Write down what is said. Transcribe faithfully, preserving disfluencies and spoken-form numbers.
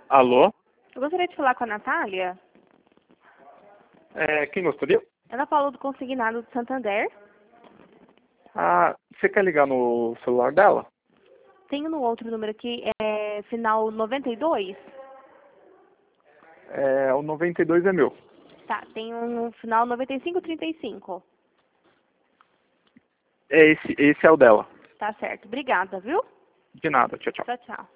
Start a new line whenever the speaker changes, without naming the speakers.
Alô?
Eu gostaria de falar com a Natália.
É, quem gostaria?
Ela falou do consignado do Santander.
Ah, você quer ligar no celular dela?
Tenho no outro número aqui, é final noventa e dois.
É, o noventa e dois é meu.
Tá, tenho no final noventa e cinco trinta e cinco.
É esse, esse é o dela.
Tá certo. Obrigada, viu?
De nada, tchau, tchau.
Tchau, tchau.